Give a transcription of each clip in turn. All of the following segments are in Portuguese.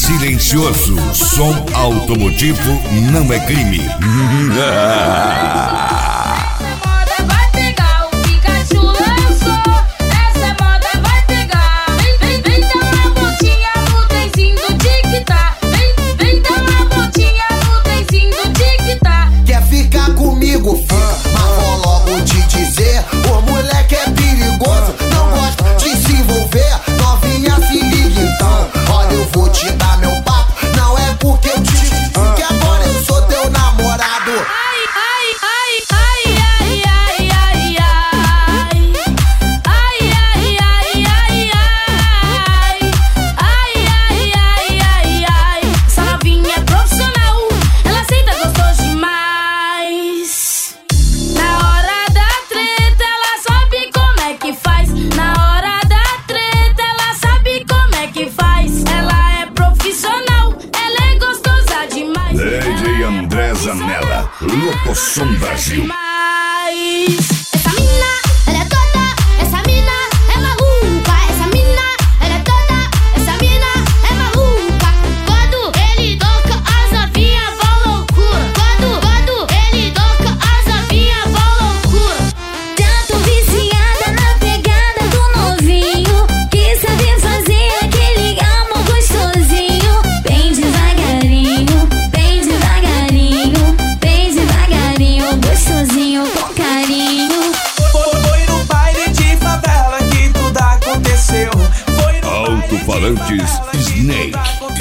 Silencioso, som automotivo não é crime. Zanella, Locoção Brasil. Essa mina, ela é toda, essa mina é maluca. Essa mina, ela é toda, essa mina é maluca. Quando ele toca, as novinhas vão loucura. Quando ele toca, as novinhas vão loucura. Tanto viciada na pegada do novinho, que sabe fazer aquele amor gostosinho. Bem devagarinho, bem devagarinho, bem devagarinho, gostosinho com carinho. Foi no baile de favela que tudo aconteceu. Foi no Alto-falantes Snake.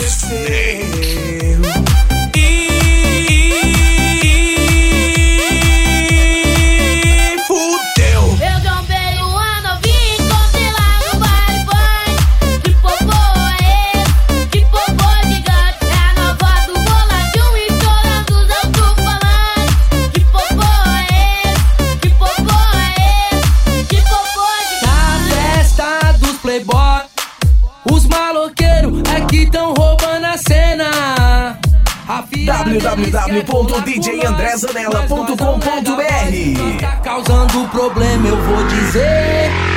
E fudeu. Eu trombei uma novinha, encontrei lá no baile boy. Que popô é esse? Que popô gigante? É a nova do boladinho estourando os alto-falantes. Que popô é esse? Que popô é esse? Que popô gigante? Na festa dos playboy, os maloqueiros é que tão roubando a cena. www.djandrezanella.com.br Tá causando problema, eu vou dizer.